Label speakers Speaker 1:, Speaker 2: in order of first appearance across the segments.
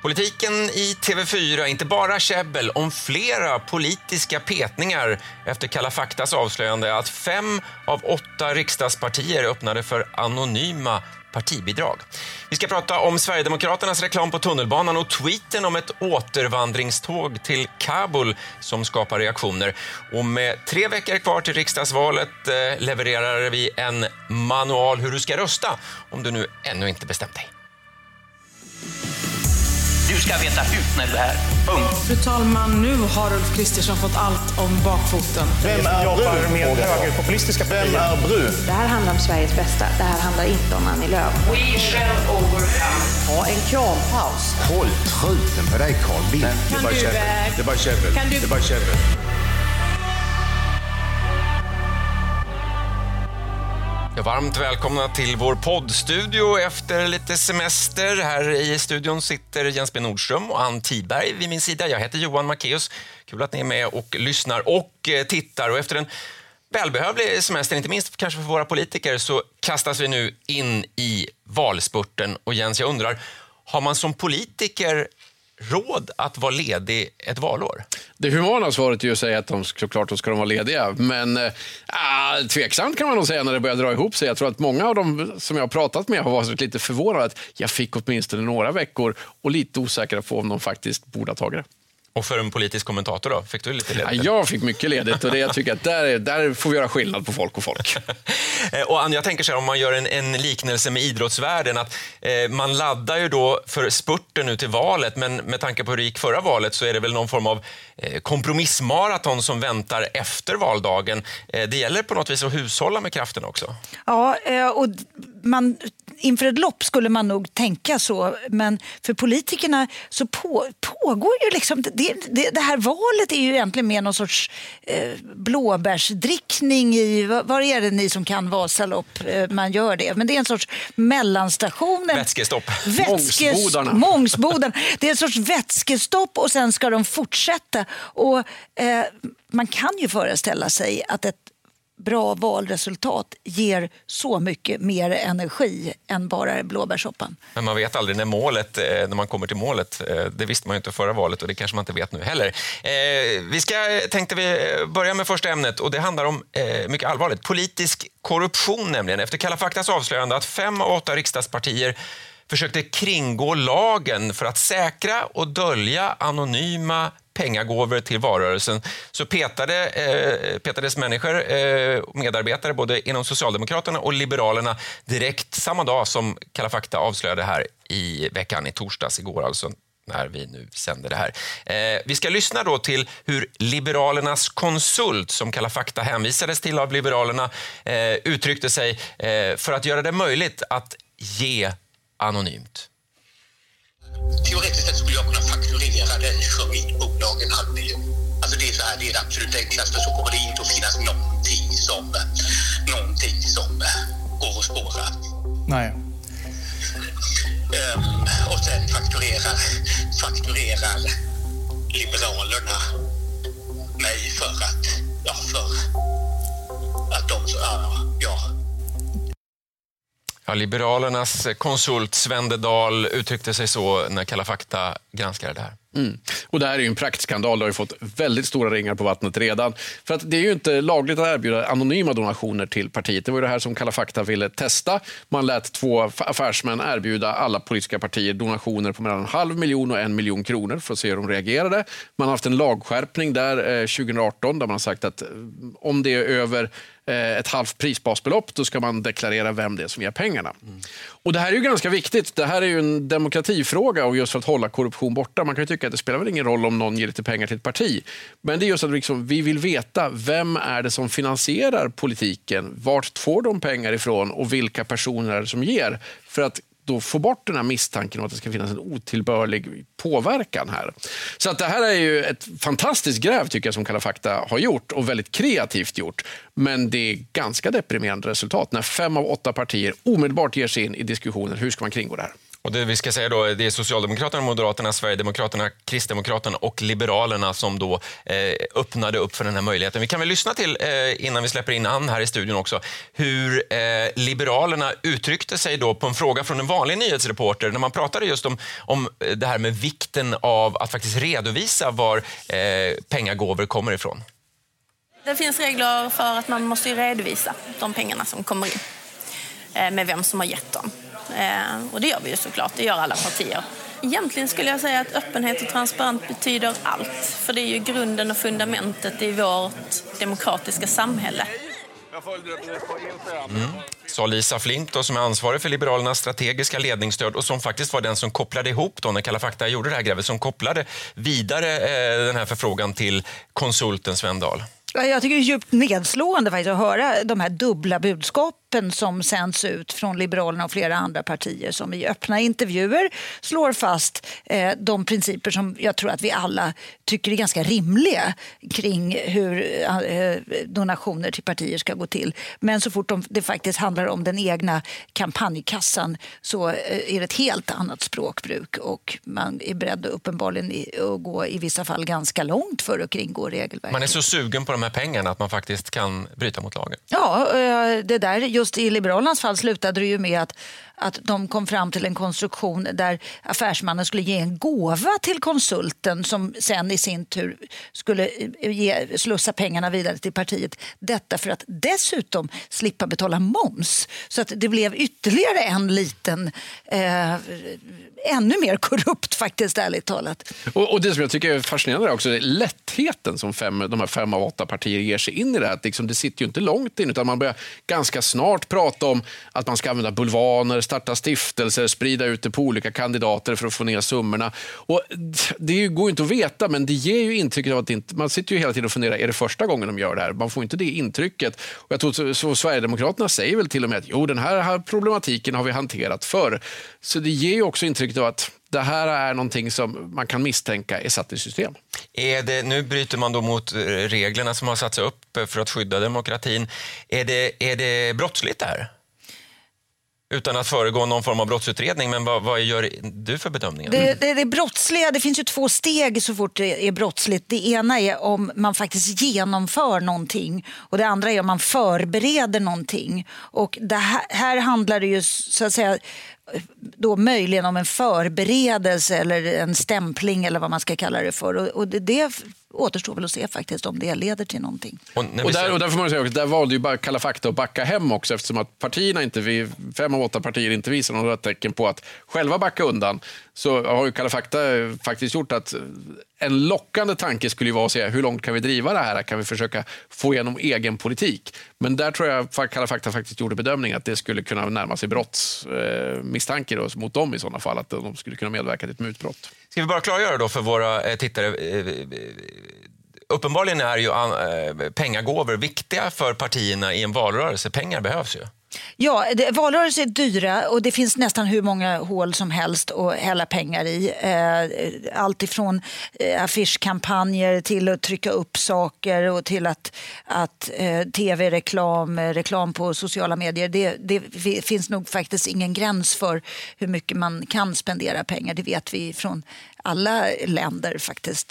Speaker 1: Politiken i TV4, inte bara käbbel om flera politiska petningar efter Kalla faktas avslöjande att 5 av 8 riksdagspartier öppnade för anonyma partibidrag. Vi ska prata om Sverigedemokraternas reklam på tunnelbanan och tweeten om ett återvandringståg till Kabul som skapar reaktioner. Och med 3 veckor kvar till riksdagsvalet levererar vi en manual hur du ska rösta om du nu ännu inte bestämt dig.
Speaker 2: Du ska veta hut när du är här. Punkt.
Speaker 3: Fru talman, nu har Ulf Kristersson fått allt om bakfoten.
Speaker 4: Vem är jobbar med högerpopulistiska partier? Vem är brun?
Speaker 5: Det här handlar om Sveriges bästa. Det här handlar inte om Annie Lööf.
Speaker 2: We shall overcome.
Speaker 5: Ha en krampaus.
Speaker 6: Håll truten på dig, Carl Bildt.
Speaker 4: Det är bara käbbel. Det är bara käbbel.
Speaker 1: Ja, varmt välkomna till vår poddstudio efter lite semester. Här i studion sitter Jens B. Nordström och Ann Tidberg vid min sida. Jag heter Johan Macéus. Kul att ni är med och lyssnar och tittar. Och efter en välbehövlig semester, inte minst kanske för våra politiker, så kastas vi nu in i valspurten. Och Jens, jag undrar, har man som politiker råd att vara ledig ett valår?
Speaker 7: Det humana svaret är ju att säga att såklart ska de vara lediga. Men tveksamt kan man nog säga när det börjar dra ihop sig. Jag tror att många av dem som jag har pratat med har varit lite förvånade att jag fick åtminstone några veckor och lite osäkra på om de faktiskt borde ha tagit det.
Speaker 1: Och för en politisk kommentator då? Fick du lite ledigt?
Speaker 7: Ja, jag fick mycket ledigt och jag tycker att där får vi göra skillnad på folk och folk.
Speaker 1: Och Ann, jag tänker så här, om man gör en liknelse med idrottsvärlden, att man laddar ju då för spurten nu till valet, men med tanke på hur det gick förra valet så är det väl någon form av kompromissmaraton som väntar efter valdagen. Det gäller på något vis att hushålla med kraften också.
Speaker 8: Ja, och inför ett lopp skulle man nog tänka så, men för politikerna så pågår ju liksom det här valet är ju egentligen mer någon sorts blåbärsdrickning i, vad är det ni som kan Vasalopp, man gör det, men det är en sorts mellanstation.
Speaker 1: Vätskestopp.
Speaker 8: Mångsbodarna. Det är en sorts vätskestopp och sen ska de fortsätta och man kan ju föreställa sig att ett bra valresultat ger så mycket mer energi än bara blåbärssoppan.
Speaker 1: Men man vet aldrig när man kommer till målet. Det visste man ju inte förra valet och det kanske man inte vet nu heller. Tänkte vi börja med första ämnet och det handlar om mycket allvarligt. Politisk korruption nämligen. Efter Kalla faktas avslöjande att 5 av 8 riksdagspartier försökte kringgå lagen för att säkra och dölja anonyma pengagåvor till valrörelsen, så petades människor, medarbetare både inom Socialdemokraterna och Liberalerna direkt samma dag som Kalla fakta avslöjade här i veckan, i torsdags igår alltså, när vi nu sänder det här. Vi ska lyssna då till hur Liberalernas konsult, som Kalla fakta hänvisades till av Liberalerna, uttryckte sig för att göra det möjligt att ge anonymt.
Speaker 9: Teoretiskt sett skulle jag kunna fakturera dig för mitt bolag 500 000. Alltså det är så här, det är det absolut enklaste, så kommer det inte att finnas någonting som går att spåra.
Speaker 4: Nej.
Speaker 9: Och sen fakturerar Liberalerna mig för att de
Speaker 1: Ja, Liberalernas konsult Sven Dahl uttryckte sig så när Kalla fakta granskade det här.
Speaker 7: Och det här är ju en praktskandal. Det har ju fått väldigt stora ringar på vattnet redan. För att det är ju inte lagligt att erbjuda anonyma donationer till partiet. Det var ju det här som Kalla fakta ville testa. Man lät 2 affärsmän erbjuda alla politiska partier donationer på mellan 500 000 och 1 miljon kronor för att se hur de reagerade. Man har haft en lagskärpning där 2018 där man har sagt att om det är över ett halvt prisbasbelopp, då ska man deklarera vem det är som ger pengarna. Och det här är ju ganska viktigt. Det här är ju en demokratifråga och just för att hålla korruption borta. Man kan ju tycka att det spelar väl ingen roll om någon ger lite pengar till ett parti. Men det är just att vi vill veta vem är det som finansierar politiken, vart får de pengar ifrån och vilka personer är det som ger, för att då få bort den här misstanken om att det ska finnas en otillbörlig påverkan här. Så att det här är ju ett fantastiskt gräv tycker jag som Kalla fakta har gjort och väldigt kreativt gjort. Men det är ganska deprimerande resultat när 5 av 8 partier omedelbart ger sig in i diskussionen hur ska man kringgå det här.
Speaker 1: Och det vi ska säga då, det är Socialdemokraterna, Moderaterna, Sverigedemokraterna, Kristdemokraterna och Liberalerna som då öppnade upp för den här möjligheten. Vi kan väl lyssna till, innan vi släpper in Ann här i studion också, hur Liberalerna uttryckte sig då på en fråga från en vanlig nyhetsreporter när man pratade just om det här med vikten av att faktiskt redovisa var pengagåvor kommer ifrån.
Speaker 10: Det finns regler för att man måste redovisa de pengarna som kommer in med vem som har gett dem. Och det gör vi ju såklart, det gör alla partier. Egentligen skulle jag säga att öppenhet och transparent betyder allt. För det är ju grunden och fundamentet i vårt demokratiska samhälle.
Speaker 1: Sa Lisa Flint då, som är ansvarig för Liberalernas strategiska ledningsstöd och som faktiskt var den som kopplade ihop då när Kalla fakta gjorde det här grävet, som kopplade vidare den här förfrågan till konsulten Sven Dahl.
Speaker 8: Jag tycker det är djupt nedslående faktiskt att höra de här dubbla budskapen som sänds ut från Liberalerna och flera andra partier som i öppna intervjuer slår fast de principer som jag tror att vi alla tycker är ganska rimliga kring hur donationer till partier ska gå till. Men så fort det faktiskt handlar om den egna kampanjkassan så är det ett helt annat språkbruk och man är beredd uppenbarligen att gå i vissa fall ganska långt för att kringgå regelverket.
Speaker 1: Man är så sugen på de här pengarna att man faktiskt kan bryta mot lagen.
Speaker 8: Ja, det där just i Liberalernas fall slutade det ju med att de kom fram till en konstruktion där affärsmannen skulle ge en gåva till konsulten som sen i sin tur skulle slussa pengarna vidare till partiet. Detta för att dessutom slippa betala moms. Så att det blev ytterligare en liten, ännu mer korrupt faktiskt, ärligt talat.
Speaker 7: Och det som jag tycker är fascinerande är också är lättheten som de här 5 av 8 partier ger sig in i det här. Liksom, det sitter ju inte långt in utan man börjar ganska snart prata om att man ska använda bulvaner, starta stiftelser, sprida ut det på olika kandidater för att få ner summorna. Och det går ju inte att veta, men det ger ju intrycket av att man sitter ju hela tiden och funderar, är det första gången de gör det här? Man får inte det intrycket. Och jag tror så Sverigedemokraterna säger väl till och med att den här problematiken har vi hanterat förr. Så det ger ju också intrycket av att det här är någonting som man kan misstänka är satt i system.
Speaker 1: Nu bryter man då mot reglerna som har satts upp för att skydda demokratin. Är det brottsligt där? Utan att föregå någon form av brottsutredning, men vad gör du för bedömningar?
Speaker 8: Det brottsliga, det finns ju 2 steg så fort det är brottsligt. Det ena är om man faktiskt genomför någonting och det andra är om man förbereder någonting. Och det här handlar det ju så att säga då möjligen om en förberedelse eller en stämpling eller vad man ska kalla det för. Och det återstår väl att se faktiskt om det leder till någonting.
Speaker 7: Och där får man säga att där valde ju bara Kalla fakta att backa hem också eftersom att partierna 5 av 8 partier inte visar några tecken på att själva backa undan. Så har ju Kalla fakta faktiskt gjort att en lockande tanke skulle ju vara att säga hur långt kan vi driva det här? Kan vi försöka få igenom egen politik? Men där tror jag att Kalla fakta faktiskt gjorde bedömning att det skulle kunna närma sig brottsmisstankar mot dem i sådana fall, att de skulle kunna medverka till ett mutbrott.
Speaker 1: Ska vi bara klargöra då för våra tittare, uppenbarligen är ju pengagåvor viktiga för partierna i en valrörelse. Pengar behövs ju.
Speaker 8: Ja, valrörelser är dyra och det finns nästan hur många hål som helst att hälla pengar i. Allt ifrån affischkampanjer till att trycka upp saker och till att tv-reklam på sociala medier. Det finns nog faktiskt ingen gräns för hur mycket man kan spendera pengar. Det vet vi från alla länder faktiskt.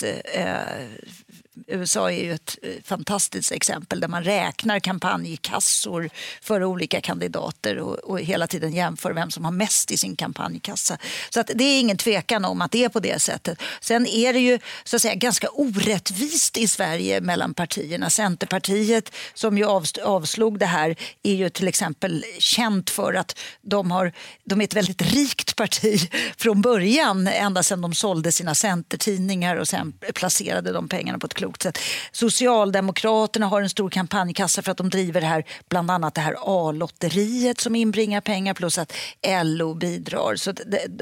Speaker 8: USA är ju ett fantastiskt exempel där man räknar kampanjkassor för olika kandidater och hela tiden jämför vem som har mest i sin kampanjkassa. Så att det är ingen tvekan om att det är på det sättet. Sen är det ju så att säga ganska orättvist i Sverige mellan partierna. Centerpartiet som ju avslog det här är ju till exempel känt för att de är ett väldigt rikt parti från början, ända sedan de sålde sina centertidningar och sen placerade de pengarna på ett klokt sätt. Socialdemokraterna har en stor kampanjkassa för att de driver det här, bland annat det här A-lotteriet som inbringar pengar plus att LO bidrar. Så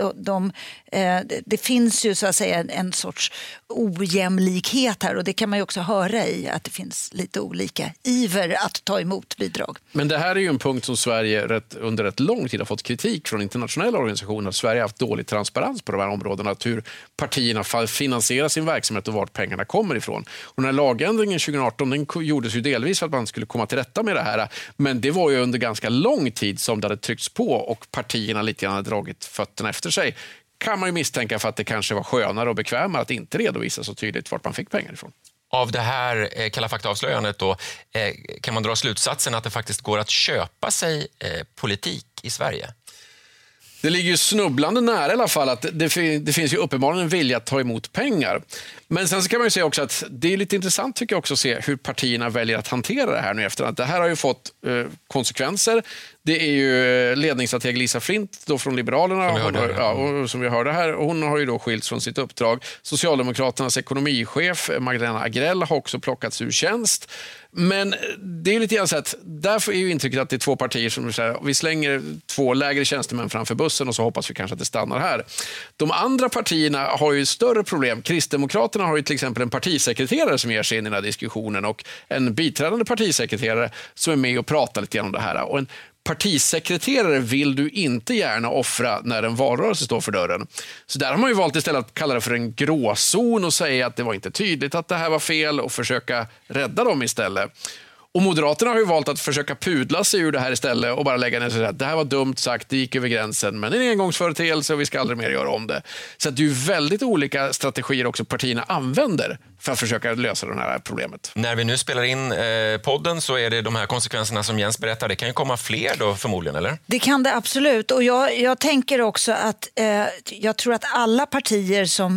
Speaker 8: det finns ju så att säga en sorts ojämlikhet här och det kan man ju också höra i att det finns lite olika iver att ta emot bidrag. Men
Speaker 7: det här är ju en punkt som Sverige under rätt lång tid har fått kritik från internationella organisationer. Sverige har haft dålig transparens på de här områdena, att hur partierna finansierar sin verksamhet och vart pengarna kommer ifrån. Och den här lagändringen 2018 den gjordes ju delvis för att man skulle komma till rätta med det här. Men det var ju under ganska lång tid som det hade tryckts på och partierna lite grann hade dragit fötterna efter sig. Kan man ju misstänka för att det kanske var skönare och bekvämare att inte redovisa så tydligt vart man fick pengar ifrån.
Speaker 1: Av det här Kalla fakta-avslöjandet då, kan man dra slutsatsen att det faktiskt går att köpa sig politik i Sverige?
Speaker 7: Det ligger ju snubblande nära i alla fall att det finns ju uppenbarligen en vilja att ta emot pengar. Men sen så kan man ju säga också att det är lite intressant tycker jag också att se hur partierna väljer att hantera det här nu efterhand. Det här har ju fått konsekvenser. Det är ju ledningsstrateg Lisa Flint då från Liberalerna som vi hörde här. Och hon har ju då skilts från sitt uppdrag. Socialdemokraternas ekonomichef Magdalena Agrell har också plockats ur tjänst. Men det är lite grann så att därför är ju intrycket att det är två partier som säger vi slänger 2 lägre tjänstemän framför bussen och så hoppas vi kanske att det stannar här. De andra partierna har ju större problem. Kristdemokraterna har ju till exempel en partisekreterare som ger sig in i den här diskussionen och en biträdande partisekreterare som är med och pratar lite grann om det här. Och en partisekreterare vill du inte gärna offra när en valrörelse står för dörren. Så där har man ju valt istället att kalla det för en gråzon och säga att det var inte tydligt att det här var fel och försöka rädda dem istället. Och Moderaterna har ju valt att försöka pudla sig ur det här istället och bara lägga ner sig att det här var dumt sagt, det gick över gränsen, men det är en engångsföreteelse och vi ska aldrig mer göra om det. Så att det är ju väldigt olika strategier också partierna använder för att försöka lösa det här problemet.
Speaker 1: När vi nu spelar in podden så är det de här konsekvenserna som Jens berättar. Det kan ju komma fler då förmodligen, eller?
Speaker 8: Det kan det absolut. Och jag tänker också att jag tror att alla partier som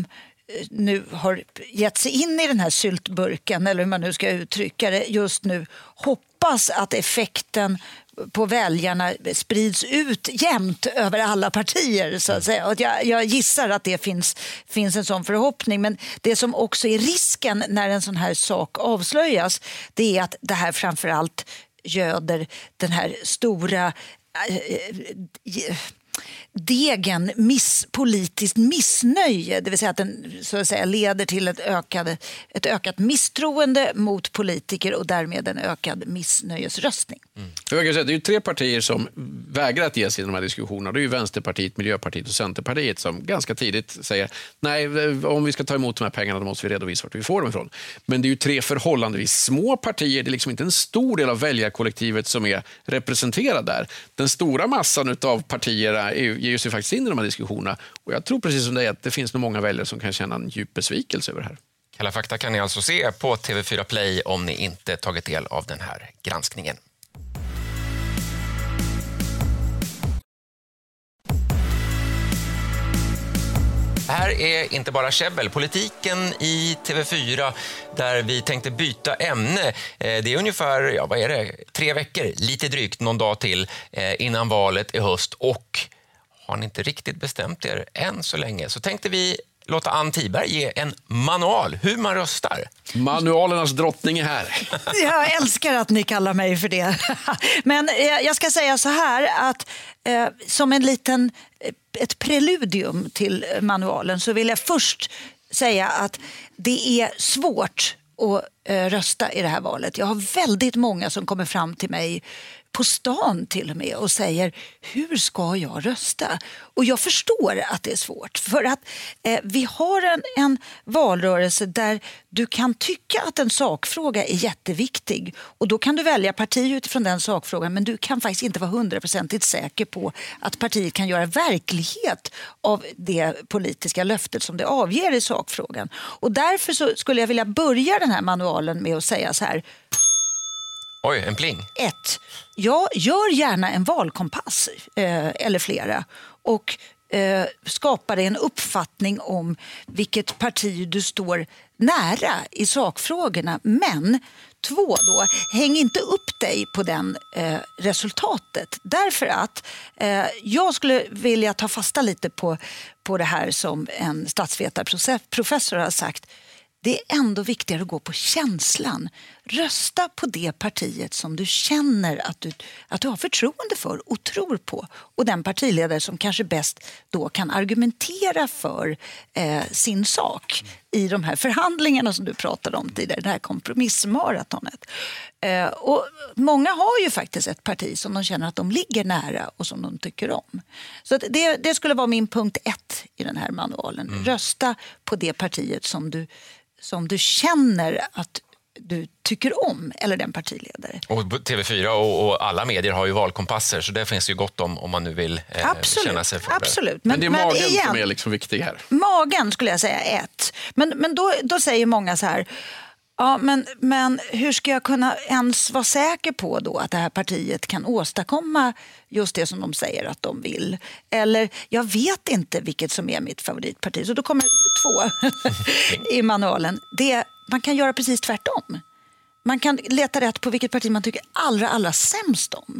Speaker 8: nu har gett sig in i den här syltburken, eller hur man nu ska uttrycka det, just nu hoppas att effekten på väljarna sprids ut jämnt över alla partier så att säga. Och jag gissar att det finns en sån förhoppning, men det som också är risken när en sån här sak avslöjas, det är att det här framförallt göder den här stora degen politiskt missnöje, det vill säga att den så att säga leder till ett ökat misstroende mot politiker och därmed en ökad missnöjesröstning.
Speaker 7: Jag kan säga, det är ju 3 partier som vägrar att ge sig i de här diskussionerna. Det är ju Vänsterpartiet, Miljöpartiet och Centerpartiet som ganska tidigt säger nej, om vi ska ta emot de här pengarna då måste vi redovisa vart vi får dem ifrån. Men det är ju 3 förhållandevis små partier. Det är liksom inte en stor del av väljarkollektivet som är representerad där. Den stora massan av partierna ger sig faktiskt in i de här diskussionerna. Och jag tror precis som det är att det finns nog många väljare som kan känna en djup besvikelse över det här.
Speaker 1: Kalla fakta kan ni alltså se på TV4 Play om ni inte tagit del av den här granskningen. Här är inte bara käbbel, politiken i TV4 där vi tänkte byta ämne. Det är ungefär 3 veckor, lite drygt någon dag till innan valet i höst. Och har ni inte riktigt bestämt er än så länge så tänkte vi låta Ann Tiberg ge en manual hur man röstar.
Speaker 7: Manualernas drottning är här.
Speaker 8: Jag älskar att ni kallar mig för det. Men jag ska säga så här att som ett preludium till manualen så vill jag först säga att det är svårt att rösta i det här valet. Jag har väldigt många som kommer fram till mig på stan till och med och säger hur ska jag rösta? Och jag förstår att det är svårt för att vi har en valrörelse där du kan tycka att en sakfråga är jätteviktig och då kan du välja parti utifrån den sakfrågan men du kan faktiskt inte vara 100% säker på att partiet kan göra verklighet av det politiska löftet som det avger i sakfrågan. Och därför så skulle jag vilja börja den här manualen med att säga så här.
Speaker 1: Oj, en pling.
Speaker 8: 1. Jag gör gärna en valkompass eller flera och skapar en uppfattning om vilket parti du står nära i sakfrågorna. Men 2 då, häng inte upp dig på den resultatet. Därför att jag skulle vilja ta fasta lite på det här som en statsvetarprofessor har sagt. Det är ändå viktigare att gå på känslan. Rösta på det partiet som du känner att du har förtroende för och tror på. Och den partiledare som kanske bäst då kan argumentera för sin sak i de här förhandlingarna som du pratade om tidigare, det här kompromissmaratonet. Och många har ju faktiskt ett parti som de känner att de ligger nära och som de tycker om. Så att det skulle vara min punkt 1 i den här manualen. Rösta på det partiet som du känner att du tycker om, eller den partiledare.
Speaker 1: Och TV4 och alla medier har ju valkompasser, så det finns ju gott om man nu vill känna sig för det.
Speaker 8: Absolut.
Speaker 7: Men det är magen som är liksom viktig här.
Speaker 8: Magen skulle jag säga 1. Men då säger många så här, ja, men hur ska jag kunna ens vara säker på då att det här partiet kan åstadkomma just det som de säger att de vill? Eller jag vet inte vilket som är mitt favoritparti. Så då kommer 2 i manualen. Man kan göra precis tvärtom. Man kan leta rätt på vilket parti man tycker allra sämst om.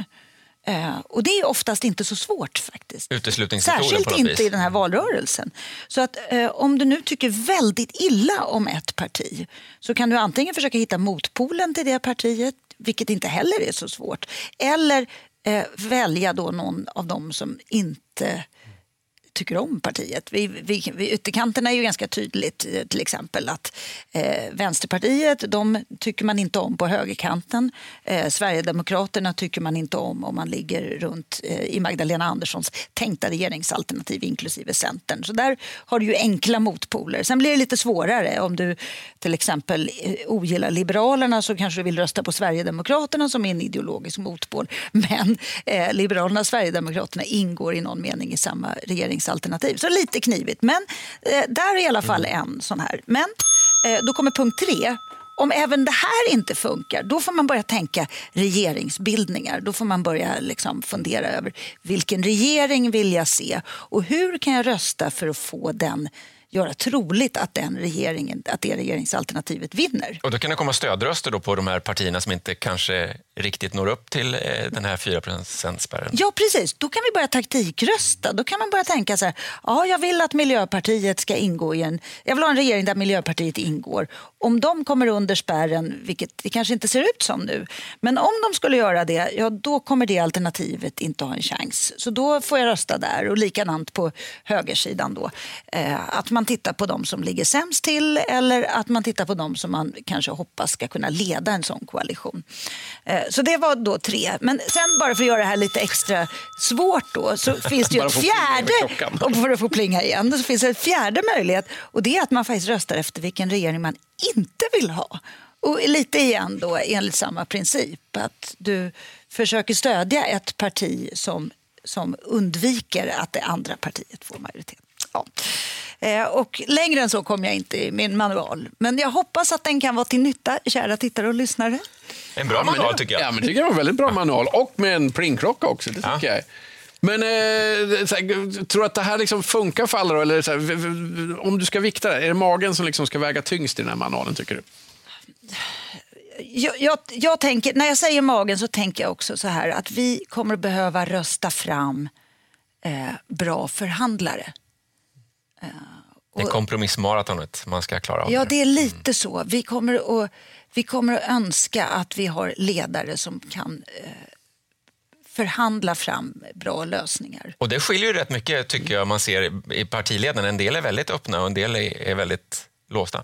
Speaker 8: Och det är oftast inte så svårt faktiskt. Särskilt inte i den här valrörelsen. Så att om du nu tycker väldigt illa om ett parti, så kan du antingen försöka hitta motpolen till det partiet, vilket inte heller är så svårt. Eller välja då någon av dem som inte tycker om partiet. Vid ytterkanterna är ju ganska tydligt, till exempel att Vänsterpartiet, de tycker man inte om på högerkanten. Sverigedemokraterna tycker man inte om man ligger runt i Magdalena Anderssons tänkta regeringsalternativ, inklusive Centern. Så där har du ju enkla motpoler. Sen blir det lite svårare. Om du till exempel ogillar Liberalerna, så kanske du vill rösta på Sverigedemokraterna som är en ideologisk motpol. Men Liberalerna och Sverigedemokraterna ingår i någon mening i samma regeringsalternativ. Så lite knivigt. Men där är i alla fall en sån här. Men då kommer punkt 3. Om även det här inte funkar, då får man börja tänka regeringsbildningar. Då får man börja liksom fundera över vilken regering vill jag se och hur kan jag rösta för att få den, göra troligt att det regeringsalternativet vinner.
Speaker 1: Och då kan det komma stödröster då på de här partierna som inte kanske riktigt når upp till den här 4%-spärren.
Speaker 8: Ja, precis. Då kan vi börja taktikrösta. Då kan man börja tänka så här, ja, jag vill att Miljöpartiet ska ingå jag vill ha en regering där Miljöpartiet ingår. Om de kommer under spärren, vilket det kanske inte ser ut som nu, men om de skulle göra det, ja, då kommer det alternativet inte ha en chans. Så då får jag rösta där, och likadant på högersidan då. Att man tittar på dem som ligger sämst till, eller att man tittar på dem som man kanske hoppas ska kunna leda en sån koalition. Så det var då 3. Men sen, bara för att göra det här lite extra svårt då, så finns det ju ett fjärde, och för att få plinga igen, så finns det ett fjärde möjlighet, och det är att man faktiskt röstar efter vilken regering man inte vill ha. Och lite igen då enligt samma princip, att du försöker stödja ett parti som undviker att det andra partiet får majoritet. Ja. Och längre än så kommer jag inte i min manual. Men jag hoppas att den kan vara till nytta, kära tittare och lyssnare.
Speaker 1: En bra manual tycker jag.
Speaker 7: Ja, men tycker jag var en väldigt bra manual. Och med en plingklocka också, det tycker jag. Men tror att det här liksom funkar för alla då? Eller så här, om du ska vikta det, är det magen som liksom ska väga tyngst i den här manualen, tycker du?
Speaker 8: Jag tänker, när jag säger magen så tänker jag också så här, att vi kommer att behöva rösta fram bra förhandlare.
Speaker 1: Det är kompromissmaratonet man ska klara av.
Speaker 8: Ja, det är lite så. Vi kommer att önska att vi har ledare som kan förhandla fram bra lösningar.
Speaker 1: Och det skiljer ju rätt mycket, tycker jag, man ser i partiledarna. En del är väldigt öppna och en del är väldigt låsta.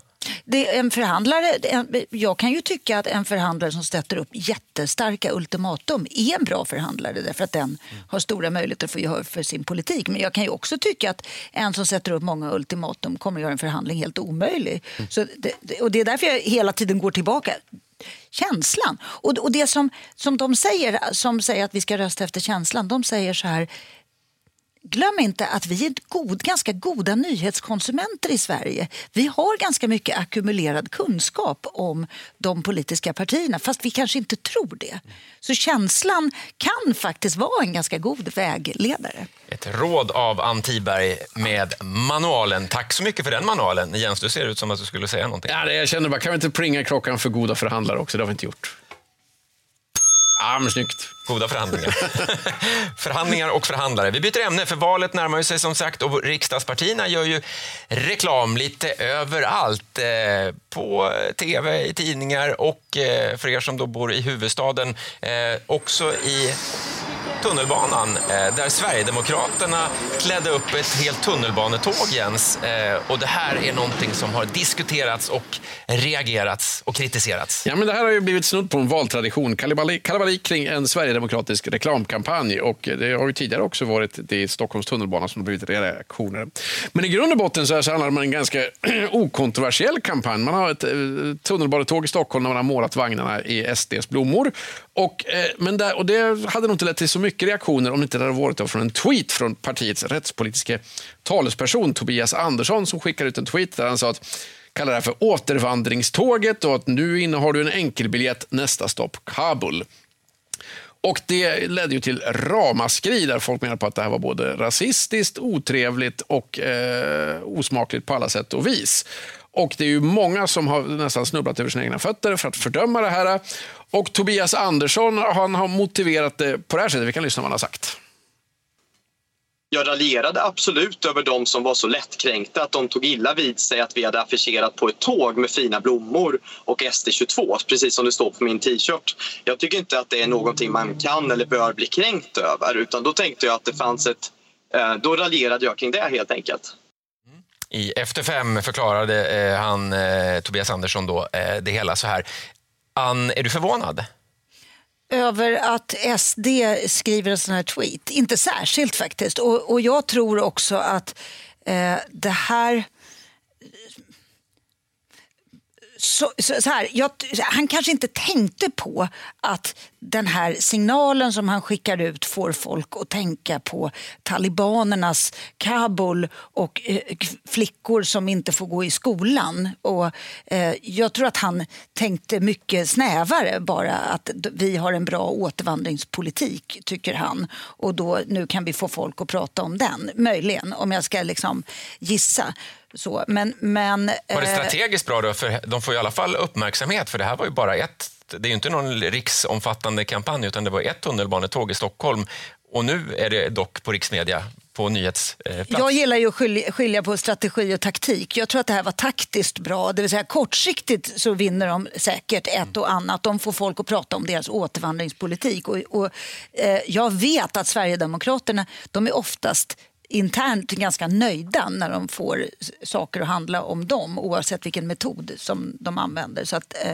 Speaker 1: Jag kan ju tycka att en förhandlare som sätter upp jättestarka ultimatum är en bra förhandlare, därför att den har stora möjligheter att få gehör för sin politik. Men jag kan ju också tycka att en som sätter upp många ultimatum kommer att göra en förhandling helt omöjlig. Så och det är därför jag hela tiden går tillbaka. Känslan. Och det som de säger, som säger att vi ska rösta efter känslan, de säger så här: glöm inte att vi är ganska goda nyhetskonsumenter i Sverige. Vi har ganska mycket ackumulerad kunskap om de politiska partierna, fast vi kanske inte tror det. Så känslan kan faktiskt vara en ganska god vägledare. Ett råd av Ann Tiberg med manualen. Tack så mycket för den manualen. Jens, du ser ut som att du skulle säga någonting.
Speaker 7: Ja, jag känner bara, kan vi inte plinga klockan för goda förhandlare också? Det har vi inte gjort. Ja, men snyggt.
Speaker 1: Goda förhandlingar. Förhandlingar och förhandlare. Vi byter ämne, för valet närmar sig som sagt, och riksdagspartierna gör ju reklam lite överallt. På tv, i tidningar och för er som då bor i huvudstaden också i tunnelbanan där Sverigedemokraterna klädde upp ett helt tunnelbanetåg, Jens. Och det här är någonting som har diskuterats och reagerats och kritiserats.
Speaker 7: Ja, men det här har ju blivit snudd på en valtradition. Kalabalik kring en sverigedemokratisk reklamkampanj, och det har ju tidigare också varit det i Stockholms tunnelbana som har blivit reaktioner. Men i grund och botten så handlar det om en ganska okontroversiell kampanj. Man har ett tunnelbanetåg i Stockholm där man har målat vagnarna i SDs blommor. Och det hade nog inte lett till så mycket reaktioner om det inte hade varit från en tweet från partiets rättspolitiska talesperson Tobias Andersson, som skickade ut en tweet där han sa att kallar det här för återvandringståget och att nu innehar du en enkelbiljett, nästa stopp Kabul. Och det ledde ju till ramaskri där folk menar på att det här var både rasistiskt, otrevligt och osmakligt på alla sätt och vis. Och det är ju många som har nästan snubblat över sina egna fötter för att fördöma det här. Och Tobias Andersson, han har motiverat det på det här sättet. Vi kan lyssna vad han har sagt.
Speaker 11: Jag raljerade absolut över de som var så lättkränkta att de tog illa vid sig att vi hade affischerat på ett tåg med fina blommor och SD22, precis som det står på min t-shirt. Jag tycker inte att det är någonting man kan eller bör bli kränkt över, utan då tänkte jag att det fanns då raljerade jag kring det helt enkelt.
Speaker 1: I Efter 5 förklarade Tobias Andersson då det hela så här. Ann, är du förvånad?
Speaker 8: Över att SD skriver en sån här tweet? Inte särskilt faktiskt. Och jag tror också att det här... Så här, han kanske inte tänkte på att den här signalen som han skickar ut får folk att tänka på talibanernas Kabul och flickor som inte får gå i skolan. Och jag tror att han tänkte mycket snävare, bara att vi har en bra återvandringspolitik, tycker han. Och då nu kan vi få folk att prata om den, möjligen, om jag ska liksom gissa. Så, men, var
Speaker 1: det strategiskt bra då? För de får i alla fall uppmärksamhet, för det här var ju bara det är ju inte någon riksomfattande kampanj, utan det var ett tunnelbanetåg i Stockholm, och nu är det dock på riksmedia på nyhetsplats.
Speaker 8: Jag gillar ju att skilja på strategi och taktik. Jag tror att det här var taktiskt bra, det vill säga kortsiktigt så vinner de säkert ett och annat. De får folk att prata om deras återvandringspolitik, och jag vet att Sverigedemokraterna, de är oftast internt ganska nöjda när de får saker att handla om dem, oavsett vilken metod som de använder. Så att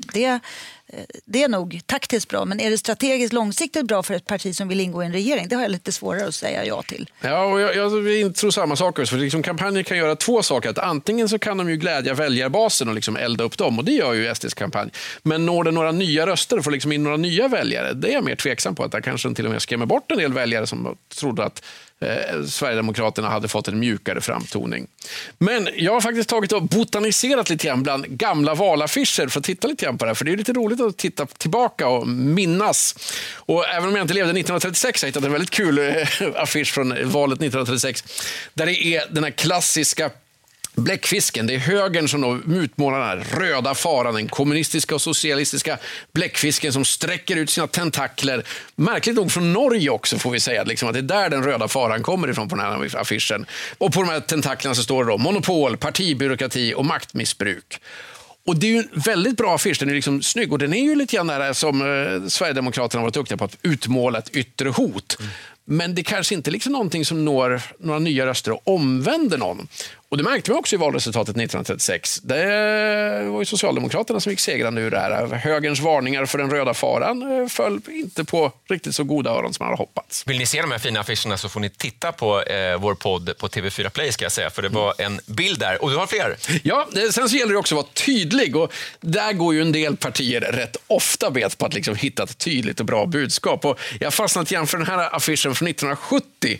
Speaker 8: det är nog taktiskt bra, men är det strategiskt långsiktigt bra för ett parti som vill ingå i en regering? Det har jag lite svårare att säga ja till.
Speaker 7: Ja, och jag tror samma saker. För liksom kampanjer kan göra två saker. Att antingen så kan de ju glädja väljarbasen och liksom elda upp dem, och det gör ju SDs kampanj. Men når det några nya röster, får liksom in några nya väljare, det är jag mer tveksam på. Att där kanske till och med skrämmer bort en del väljare som trodde att Sverigedemokraterna hade fått en mjukare framtoning. Men jag har faktiskt tagit och botaniserat lite grann bland gamla valaffischer för att titta lite grann på det här, för det är lite roligt att titta tillbaka och minnas. Och även om jag inte levde 1936 har jag hittat en väldigt kul affisch från valet 1936 där det är den här klassiska bläckfisken. Det är högern som då utmålar den här röda faran, den kommunistiska och socialistiska bläckfisken som sträcker ut sina tentakler. Märkligt nog från Norge också, får vi säga, liksom, att det är där den röda faran kommer ifrån på den här affischen. Och på de här tentaklerna så står det då monopol, partibyråkrati och maktmissbruk. Och det är ju en väldigt bra affisch, den är liksom snygg, och den är ju lite grann där som Sverigedemokraterna har varit duktiga på att utmåla ett yttre hot. Men det kanske inte liksom någonting som når några nya röster och omvänder någon. Och det märkte vi också i valresultatet 1936. Det var ju Socialdemokraterna som gick segrande ur det här. Högerns varningar för den röda faran föll inte på riktigt så goda öron som man hade hoppats.
Speaker 1: Vill ni se de här fina affischerna så får ni titta på vår podd på TV4 Play, ska jag säga. För det var en bild där. Och du har fler.
Speaker 7: Ja, sen så gäller det också att vara tydlig. Och där går ju en del partier rätt ofta bet på att liksom hitta ett tydligt och bra budskap. Och jag har fastnat igen för den här affischen från 1970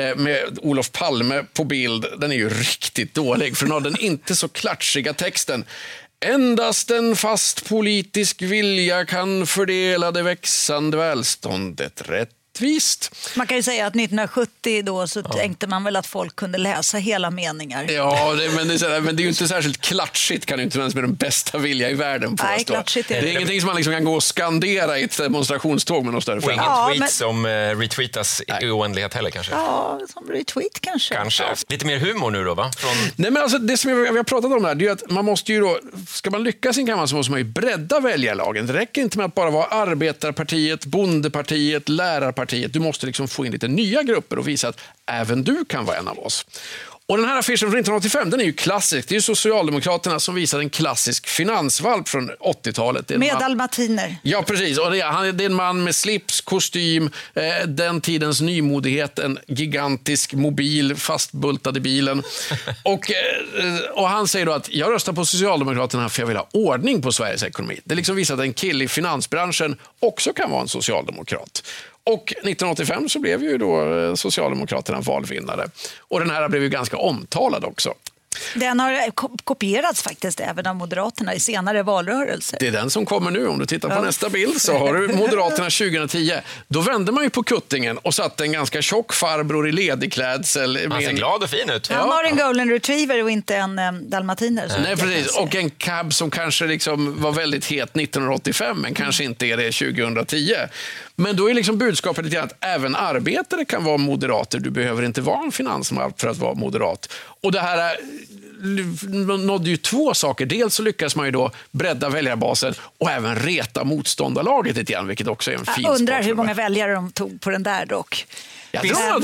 Speaker 7: med Olof Palme på bild. Den är ju riktigt dålig, för den har den inte så klatschiga texten. Endast en fast politisk vilja kan fördela det växande välståndet rättvist.
Speaker 8: Man kan ju säga att 1970 då så tänkte man väl att folk kunde läsa hela meningar.
Speaker 7: Ja, men det är ju inte särskilt klatschigt, kan ju inte ens med den bästa vilja i världen påstå.
Speaker 8: Nej, klatschigt är
Speaker 7: det är ingenting som man liksom kan gå och skandera i ett demonstrationståg med någon större
Speaker 1: och ingen tweet som retweetas i oändlighet heller kanske.
Speaker 8: Ja, som retweet kanske.
Speaker 1: Ja. Lite mer humor nu då, va?
Speaker 7: Nej, men alltså, det som vi har pratat om här, det är att man måste ju då, ska man lyckas i en kammare så måste man ju bredda väljarlagen. Det räcker inte med att bara vara arbetarpartiet, bondepartiet, lärarpartiet partiet. Du måste liksom få in lite nya grupper och visa att även du kan vara en av oss. Och den här affischen från 1985, den är ju klassisk. Det är ju Socialdemokraterna som visar en klassisk finansvalp från 80-talet.
Speaker 8: Med dalmatiner.
Speaker 7: Ja, precis. Och det är en man med slips, kostym, den tidens nymodighet, en gigantisk mobil fastbultad i bilen. Och han säger då att jag röstar på Socialdemokraterna för jag vill ha ordning på Sveriges ekonomi. Det liksom visar att en kille i finansbranschen också kan vara en socialdemokrat. Och 1985 så blev ju då Socialdemokraterna valvinnare. Och den här blev ju ganska omtalad också.
Speaker 8: Den har kopierats faktiskt även av Moderaterna i senare valrörelser.
Speaker 7: Det är den som kommer nu. Om du tittar på nästa bild så har du Moderaterna 2010. Då vände man ju på kuttingen och satte en ganska tjock farbror i ledig klädsel.
Speaker 1: Han ser glad och fin ut.
Speaker 8: Han har en golden retriever och inte en dalmatiner.
Speaker 7: Nej, precis. Och en cab som kanske liksom var väldigt het 1985 men kanske inte är det 2010. Men då är liksom budskapet lite att även arbetare kan vara moderater. Du behöver inte vara en finansman för att vara moderat. Och det här nådde ju två saker. Dels så lyckas man ju då bredda väljarbasen och även reta motståndarlaget lite grann, vilket också är en fin
Speaker 8: Jag undrar
Speaker 7: sport.
Speaker 8: hur många väljare de tog på den där dock.
Speaker 7: Jag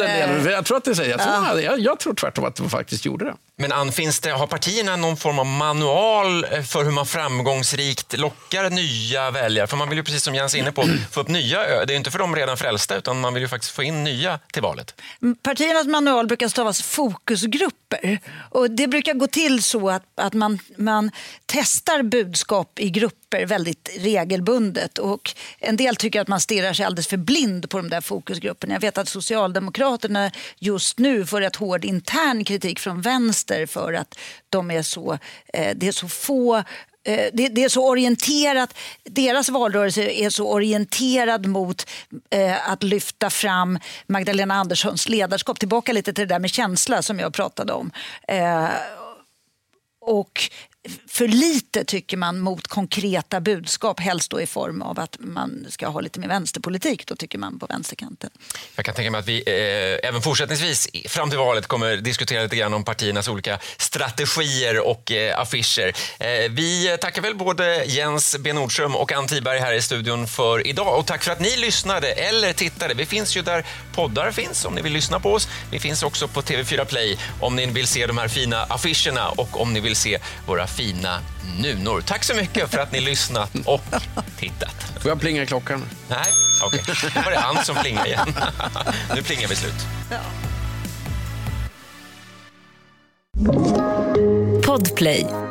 Speaker 7: tror tvärtom att de faktiskt gjorde det.
Speaker 1: Men har partierna någon form av manual för hur man framgångsrikt lockar nya väljare? För man vill ju, precis som Jens är inne på, få upp nya. Det är ju inte för de redan frälsta, utan man vill ju faktiskt få in nya till valet.
Speaker 8: Partiernas manual brukar stavas fokusgrupper. Och det brukar gå till så att man testar budskap i grupper väldigt regelbundet. Och en del tycker att man stirrar sig alldeles för blind på de där fokusgrupperna. Jag vet att Socialdemokraterna just nu får ett hård intern kritik från vänster för att de är så, det är så få. Det är så orienterat, deras valrörelse är så orienterad mot att lyfta fram Magdalena Anderssons ledarskap. Tillbaka lite till det där med känsla som jag pratade om. Och för lite tycker man mot konkreta budskap, helst då i form av att man ska ha lite mer vänsterpolitik, då tycker man på vänsterkanten.
Speaker 1: Jag kan tänka mig att vi även fortsättningsvis fram till valet kommer diskutera lite grann om partiernas olika strategier och affischer. Vi tackar väl både Jens B. Nordström och Ann Tiberg här i studion för idag, och tack för att ni lyssnade eller tittade. Vi finns ju där poddar finns om ni vill lyssna på oss. Vi finns också på TV4 Play om ni vill se de här fina affischerna och om ni vill se våra fina nunor. Tack så mycket för att ni lyssnat och tittat.
Speaker 7: Får jag plinga klockan?
Speaker 1: Nej, okej. Det var det han som plingade igen. Nu plingar vi slut.
Speaker 12: Podplay.